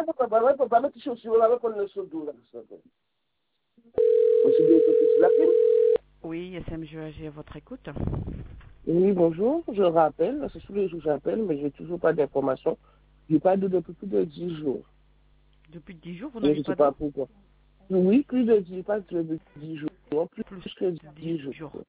pas mettre chaussures, on va prendre le seau d'eau là. Oui, SMG, j'ai votre écoute. Oui, bonjour, je rappelle, c'est tous les jours que j'appelle, mais j'ai toujours pas d'informations. J'ai pas d'eau depuis plus de 10 jours. Depuis 10 jours, vous Et n'avez je sais pas pas d'eau? pourquoi. Oui, plus de 10, pas plus de 10 jours, plus Plus que de 10 10 jours. jours.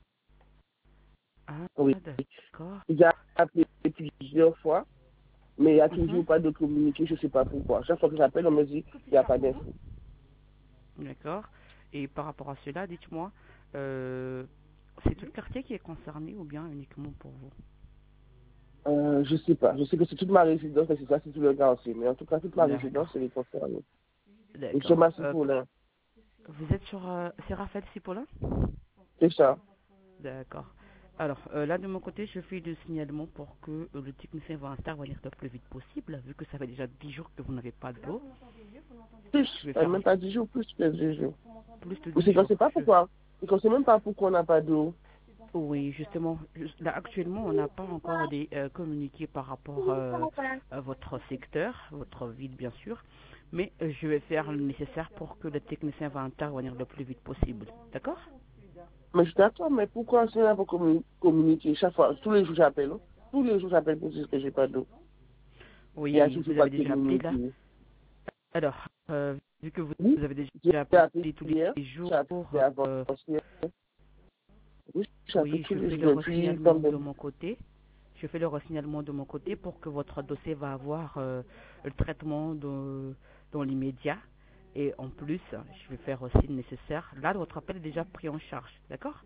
Ah, Oui. d'accord. J'ai appelé plusieurs fois, mais il n'y a Mhm. toujours pas de communiqué, je sais pas pourquoi. Chaque fois que j'appelle, on me dit il n'y a pas d'info. D'accord. Et par rapport à cela, dites-moi, c'est tout le quartier qui est concerné ou bien uniquement pour vous? Je sais pas. Je sais que c'est toute ma résidence, mais c'est ça, c'est tout le quartier. Mais en tout cas, toute ma résidence, D'accord. c'est les concernés. Et je D'accord. m'assieds pour là. Vous êtes sur... c'est Raphaël Cipollin? C'est ça. D'accord. Alors, là, de mon côté, je fais le signalement pour que le technicien va intervenir le plus vite possible, vu que ça fait déjà 10 jours que vous n'avez pas d'eau. Plus, Je vais faire même pas 10 jours, plus que 10 jours. plus de Ou 10 c'est qu'on jours. sait pas pourquoi. C'est qu'on sait même pas pourquoi on n'a pas d'eau. Oui, justement, là, actuellement, on n'a pas encore des communiqués par rapport à votre secteur, votre ville, bien sûr, mais je vais faire le nécessaire pour que le technicien va intervenir le plus vite possible. D'accord? Mais je suis d'accord, mais pourquoi c'est là pour communiquer chaque fois, tous les jours j'appelle, hein. Tous les jours j'appelle pour dire que j'ai pas d'eau. Il n'y a Oui, toujours vous pas avez de déjà appelé là. communiqué. Alors, vu que Oui, vous avez j'ai déjà appelé appelé tous hier, les j'ai jours, appelé avant hier. Oui, j'ai appelé oui, tous je les fais jours le depuis quand resignalement de même. mon côté. Je fais le resignalement de mon côté pour que votre dossier va avoir le traitement dans l'immédiat. Et en plus, je vais faire aussi le nécessaire. Là, votre appel est déjà pris en charge. D'accord?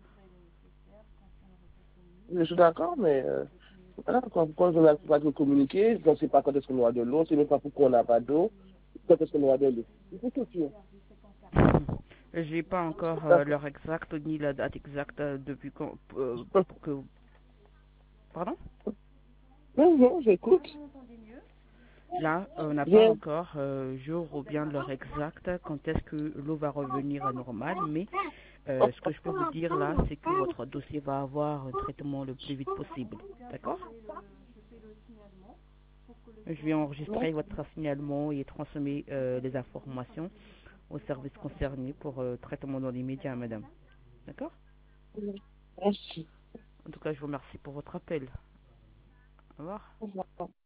Je suis d'accord, mais voilà, pourquoi on n'a pas de communiquer, on ne sait pas quand est-ce qu'on aura de l'eau, on ne sait même pas pourquoi on n'a pas d'eau, quand est-ce qu'on aura de l'eau. Il faut que tu J'ai pas encore D'accord. l'heure exacte ni la date exacte depuis quand pour que. Pardon? Non, non, j'écoute. Là, on n'a pas Viens. encore jour ou bien l'heure exacte quand est-ce que l'eau va revenir à normal, mais ce que je peux vous dire là, c'est que votre dossier va avoir un traitement le plus vite possible. D'accord? Je vais enregistrer votre signalement et transmettre les informations aux services concernés pour traitement dans les médias, madame. D'accord? Merci. En tout cas, je vous remercie pour votre appel. Au revoir. Au revoir.